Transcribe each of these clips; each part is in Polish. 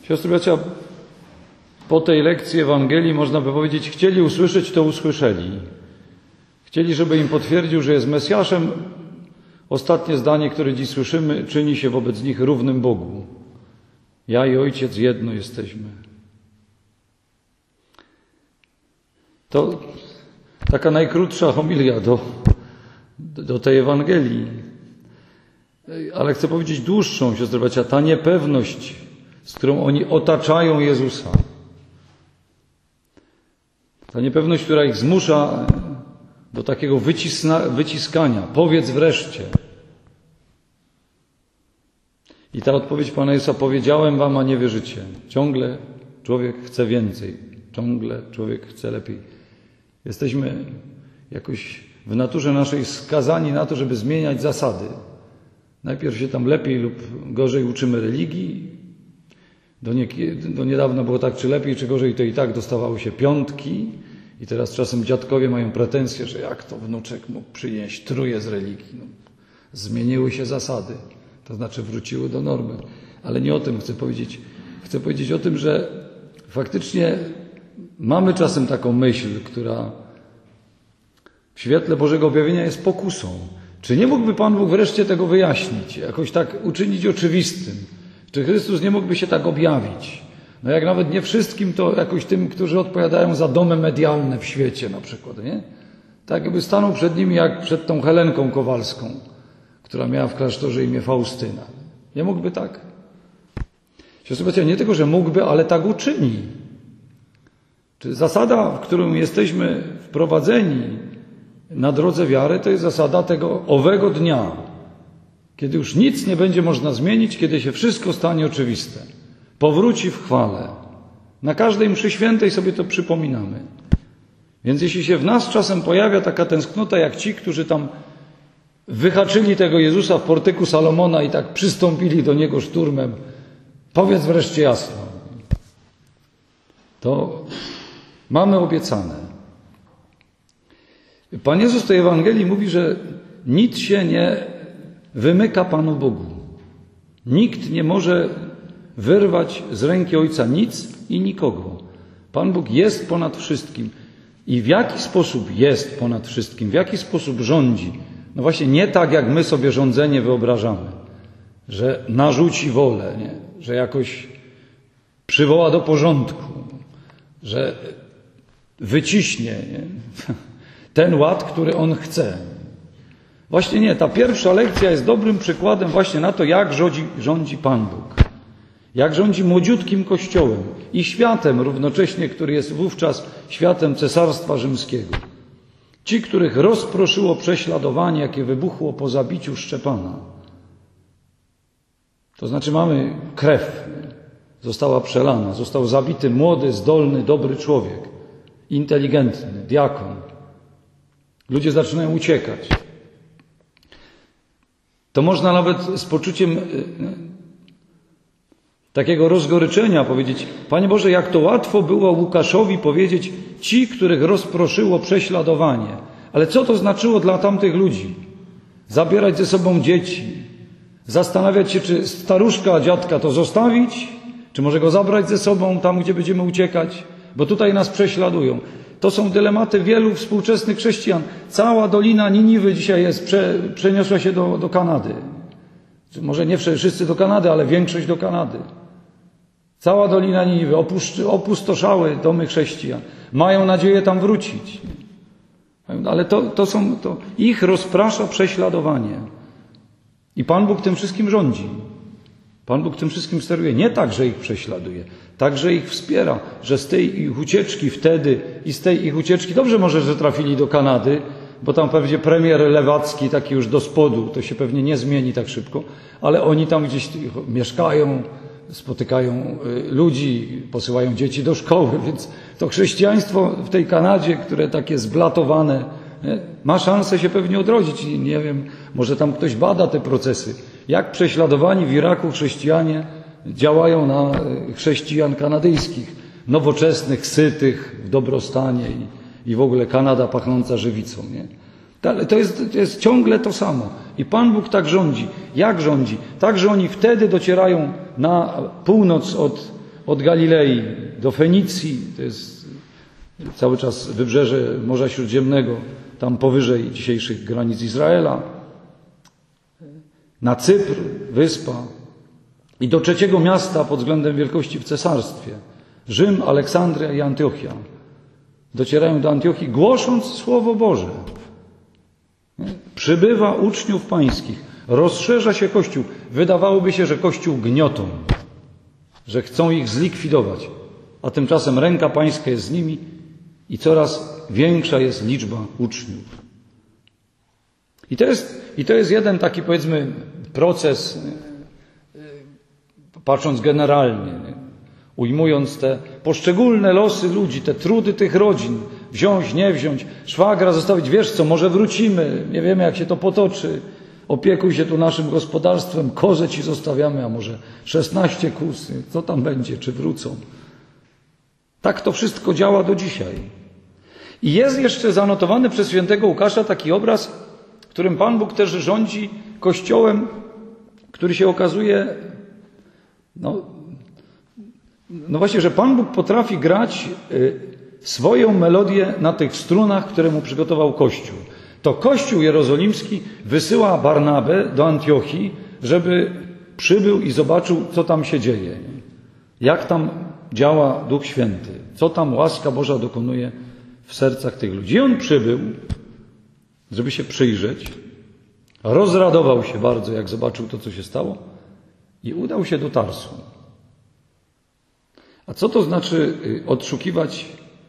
Siostry, bracia, po tej lekcji Ewangelii można by powiedzieć, chcieli usłyszeć, to usłyszeli. Chcieli, żeby im potwierdził, że jest Mesjaszem. Ostatnie zdanie, które dziś słyszymy, czyni się wobec nich równym Bogu. Ja i Ojciec jedno jesteśmy. To taka najkrótsza homilia do tej Ewangelii. Ale chcę powiedzieć dłuższą, siostry, bracia, ta niepewność, z którą oni otaczają Jezusa. Ta niepewność, która ich zmusza do takiego wyciskania. Powiedz wreszcie. I ta odpowiedź Pana Jezusa: powiedziałem wam, a nie wierzycie. Ciągle człowiek chce więcej. Ciągle człowiek chce lepiej. Jesteśmy jakoś w naturze naszej skazani na to, żeby zmieniać zasady. Najpierw się tam lepiej lub gorzej uczymy religii. Do niedawna było tak, czy lepiej, czy gorzej, to i tak dostawało się piątki. I teraz czasem dziadkowie mają pretensje, że jak to wnuczek mógł przynieść truje z religii. No, zmieniły się zasady, to znaczy wróciły do normy. Ale nie o tym chcę powiedzieć. Chcę powiedzieć o tym, że faktycznie mamy czasem taką myśl, która w świetle Bożego objawienia jest pokusą. Czy nie mógłby Pan Bóg wreszcie tego wyjaśnić, jakoś tak uczynić oczywistym? Czy Chrystus nie mógłby się tak objawić? No jak nawet nie wszystkim, to jakoś tym, którzy odpowiadają za domy medialne w świecie na przykład, nie? Tak jakby stanął przed nimi jak przed tą Helenką Kowalską, która miała w klasztorze imię Faustyna. Nie mógłby tak? Siostry, bracia, nie tylko, że mógłby, ale tak uczyni. Czy zasada, w którą jesteśmy wprowadzeni na drodze wiary, to jest zasada tego owego dnia, kiedy już nic nie będzie można zmienić, kiedy się wszystko stanie oczywiste. Powróci w chwale. Na każdej mszy świętej sobie to przypominamy. Więc jeśli się w nas czasem pojawia taka tęsknota, jak ci, którzy tam wyhaczyli tego Jezusa w portyku Salomona i tak przystąpili do Niego szturmem, powiedz wreszcie jasno, to mamy obiecane. Pan Jezus w tej Ewangelii mówi, że nic się nie wymyka Panu Bogu. Nikt nie może wyrwać z ręki Ojca nic i nikogo. Pan Bóg jest ponad wszystkim. I w jaki sposób jest ponad wszystkim? W jaki sposób rządzi? No właśnie nie tak, jak my sobie rządzenie wyobrażamy. Że narzuci wolę, nie? Że jakoś przywoła do porządku. Że wyciśnie, nie? Ten ład, który On chce. Właśnie nie. Ta pierwsza lekcja jest dobrym przykładem właśnie na to, jak rządzi Pan Bóg. Jak rządzi młodziutkim Kościołem i światem równocześnie, który jest wówczas światem Cesarstwa Rzymskiego. Ci, których rozproszyło prześladowanie, jakie wybuchło po zabiciu Szczepana. To znaczy mamy krew, została przelana, został zabity młody, zdolny, dobry człowiek, inteligentny, diakon. Ludzie zaczynają uciekać. To można nawet z poczuciem takiego rozgoryczenia powiedzieć: Panie Boże, jak to łatwo było Łukaszowi powiedzieć ci, których rozproszyło prześladowanie. Ale co to znaczyło dla tamtych ludzi? Zabierać ze sobą dzieci, zastanawiać się, czy staruszka, dziadka to zostawić, czy może go zabrać ze sobą tam, gdzie będziemy uciekać, bo tutaj nas prześladują. To są dylematy wielu współczesnych chrześcijan. Cała Dolina Niniwy dzisiaj przeniosła się do Kanady. Może nie wszyscy do Kanady, ale większość do Kanady. Cała Dolina Niniwy, opustoszały domy chrześcijan. Mają nadzieję tam wrócić. Ale to ich rozprasza prześladowanie. I Pan Bóg tym wszystkim rządzi. Pan Bóg tym wszystkim steruje. Nie tak, że ich prześladuje, tak, że ich wspiera, że z tej ich ucieczki wtedy i z tej ich ucieczki, dobrze może, że trafili do Kanady, bo tam pewnie premier lewacki, taki już do spodu, to się pewnie nie zmieni tak szybko, ale oni tam gdzieś mieszkają, spotykają ludzi, posyłają dzieci do szkoły, więc to chrześcijaństwo w tej Kanadzie, które takie zblatowane, ma szansę się pewnie odrodzić. I nie wiem, może tam ktoś bada te procesy. Jak prześladowani w Iraku chrześcijanie działają na chrześcijan kanadyjskich, nowoczesnych, sytych, w dobrostanie i w ogóle Kanada pachnąca żywicą. Nie? To jest ciągle to samo. I Pan Bóg tak rządzi. Jak rządzi? Tak, że oni wtedy docierają na północ od Galilei do Fenicji, to jest cały czas wybrzeże Morza Śródziemnego, tam powyżej dzisiejszych granic Izraela, na Cypr, wyspa, i do trzeciego miasta pod względem wielkości w cesarstwie, Rzym, Aleksandria i Antiochia. Docierają do Antiochii, głosząc Słowo Boże. Przybywa uczniów pańskich, rozszerza się Kościół. Wydawałoby się, że Kościół gniotą, że chcą ich zlikwidować, a tymczasem ręka pańska jest z nimi i coraz większa jest liczba uczniów. I to jest jeden taki, powiedzmy, proces, patrząc generalnie, ujmując te poszczególne losy ludzi, te trudy tych rodzin, wziąć, nie wziąć, szwagra zostawić, wiesz co, może wrócimy, nie wiemy jak się to potoczy, opiekuj się tu naszym gospodarstwem, kozę ci zostawiamy, a może 16 kóz, co tam będzie, czy wrócą. Tak to wszystko działa do dzisiaj. I jest jeszcze zanotowany przez świętego Łukasza taki obraz, w którym Pan Bóg też rządzi Kościołem, który się okazuje, no właśnie, że Pan Bóg potrafi grać swoją melodię na tych strunach, które mu przygotował Kościół. To Kościół jerozolimski wysyła Barnabę do Antiochii, żeby przybył i zobaczył, co tam się dzieje. Jak tam działa Duch Święty. Co tam łaska Boża dokonuje w sercach tych ludzi. I on przybył, żeby się przyjrzeć. Rozradował się bardzo, jak zobaczył to, co się stało. I udał się do Tarsu. A co to znaczy odszukiwać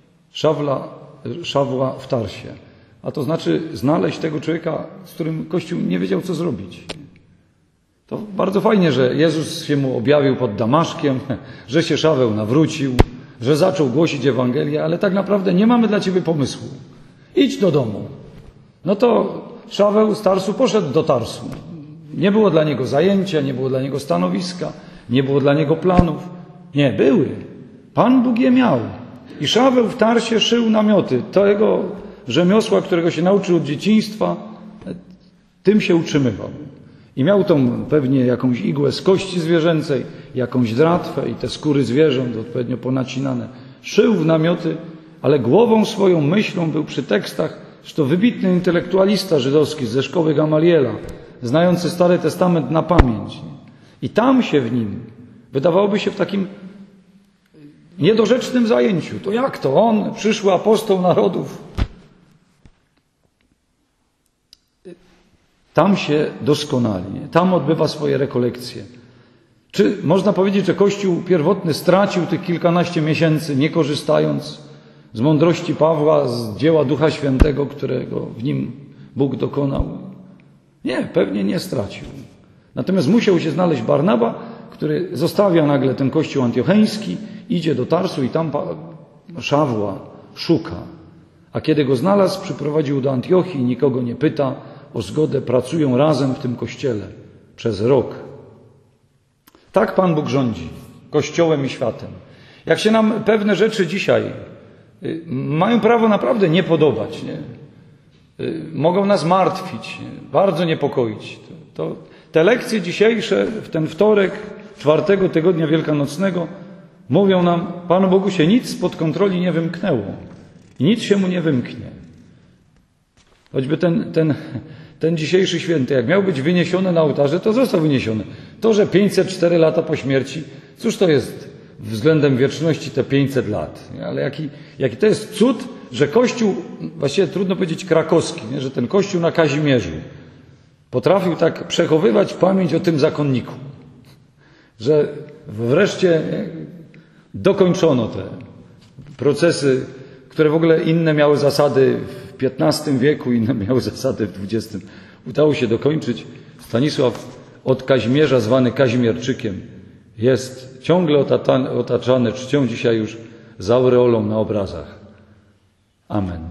Szawła w Tarsie? A to znaczy znaleźć tego człowieka, z którym Kościół nie wiedział, co zrobić. To bardzo fajnie, że Jezus się mu objawił pod Damaszkiem, że się Szaweł nawrócił, że zaczął głosić Ewangelię, ale tak naprawdę nie mamy dla ciebie pomysłu. Idź do domu. No to Szaweł z Tarsu poszedł do Tarsu. Nie było dla niego zajęcia, nie było dla niego stanowiska, nie było dla niego planów. Nie, były. Pan Bóg je miał. I Szaweł w Tarsie szył namioty. Tego rzemiosła, którego się nauczył od dzieciństwa, tym się utrzymywał. I miał tą pewnie jakąś igłę z kości zwierzęcej, jakąś dratwę i te skóry zwierząt odpowiednio ponacinane. Szył w namioty, ale głową swoją, myślą był przy tekstach, że to wybitny intelektualista żydowski ze szkoły Gamaliela, znający Stary Testament na pamięć. I tam się w nim, wydawałoby się w takim niedorzecznym zajęciu. To jak to? On, przyszły apostoł narodów. Tam się doskonali, tam odbywa swoje rekolekcje. Czy można powiedzieć, że Kościół pierwotny stracił tych kilkanaście miesięcy, nie korzystając z mądrości Pawła, z dzieła Ducha Świętego, którego w nim Bóg dokonał? Nie, pewnie nie stracił. Natomiast musiał się znaleźć Barnaba, który zostawia nagle ten kościół antiocheński, idzie do Tarsu i tam Szawła szuka. A kiedy go znalazł, przyprowadził do Antiochii i nikogo nie pyta o zgodę, pracują razem w tym kościele przez rok. Tak Pan Bóg rządzi Kościołem i światem. Jak się nam pewne rzeczy dzisiaj mają prawo naprawdę nie podobać, nie? Mogą nas martwić, nie? Bardzo niepokoić. To te lekcje dzisiejsze, w ten wtorek 4. tygodnia wielkanocnego, mówią nam, Panu Bogu się nic spod kontroli nie wymknęło i nic się mu nie wymknie. Choćby ten dzisiejszy święty, jak miał być wyniesiony na ołtarze, to został wyniesiony. To, że 504 lata po śmierci, cóż to jest względem wieczności te 500 lat? Nie? Ale jaki to jest cud, że Kościół, właściwie trudno powiedzieć krakowski, nie? Że ten Kościół na Kazimierzu potrafił tak przechowywać pamięć o tym zakonniku, że wreszcie dokończono te procesy, które w ogóle inne miały zasady w XV wieku, inne miały zasady w XX. Udało się dokończyć. Stanisław od Kazimierza, zwany Kazimierczykiem, jest ciągle otaczany czcią dzisiaj już z aureolą na obrazach. Amen.